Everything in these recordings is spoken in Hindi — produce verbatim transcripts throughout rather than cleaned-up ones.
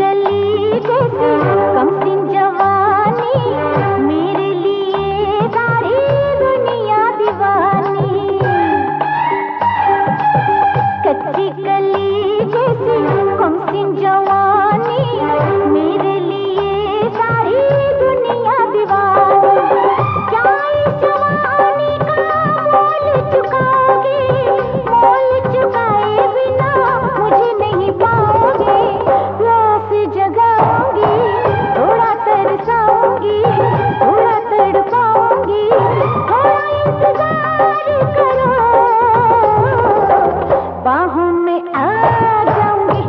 कली जैसी कमसिन जवानी, मेरे लिए सारी दुनिया दीवानी। कच्ची कली जैसी कमसिन जवानी, मेरे लिए सारी दुनिया दीवानी। क्या इस जवानी का मोल चुकाओगे? मोल चुकाए बिना मुझे नहीं पाओगे। प्यास जगाऊंगी, थोड़ा तरसाऊंगी, थोड़ा तड़पाऊंगी, थोड़ा इंतजार करो, बाहों में आ जाऊंगी,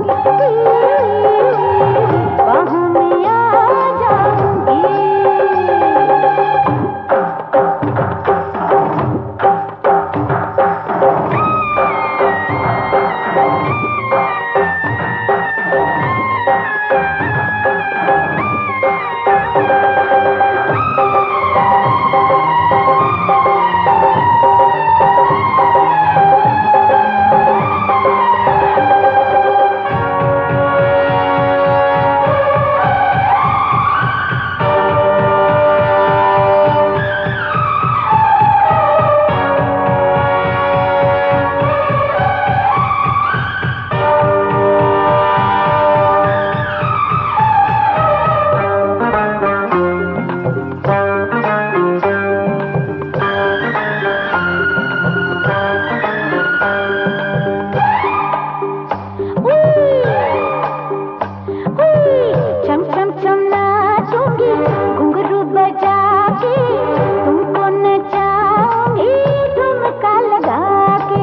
बाहों में आ जाऊंगी। घुंघरू बजा के तुमको नचाऊंगी, ठुमका लगा के।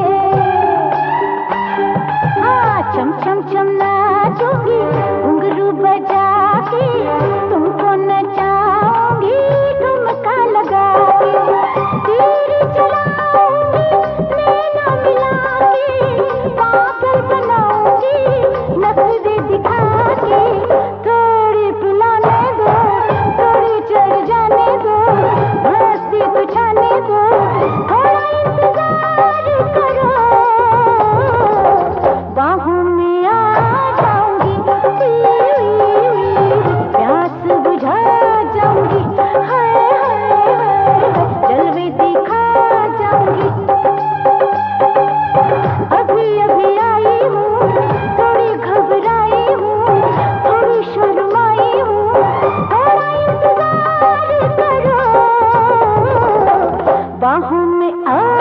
हाँ, चम चम चम नाचूंगी, घुंघरू बजा के तुमको नचाऊंगी, ठुमका लगा के। तीर चलाऊंगी, नैना मिला के पागल बनाऊंगी, नखरे दिखा के। थोड़ी पिलाने दो, थोड़ी चढ़ जाने दो, मस्ती तुझाने दो, थोड़ा इंतजार करो, बाहों में आ जाऊंगी, प्यास बुझा जाऊंगी, हाय हाय हाय, जलवे दिखा जाऊंगी। अभी अभी आई हूँ, थोड़ी घबराई हूँ, थोड़ी शर्माई हूँ, थोड़ा इंतजार करो, बाहों में आ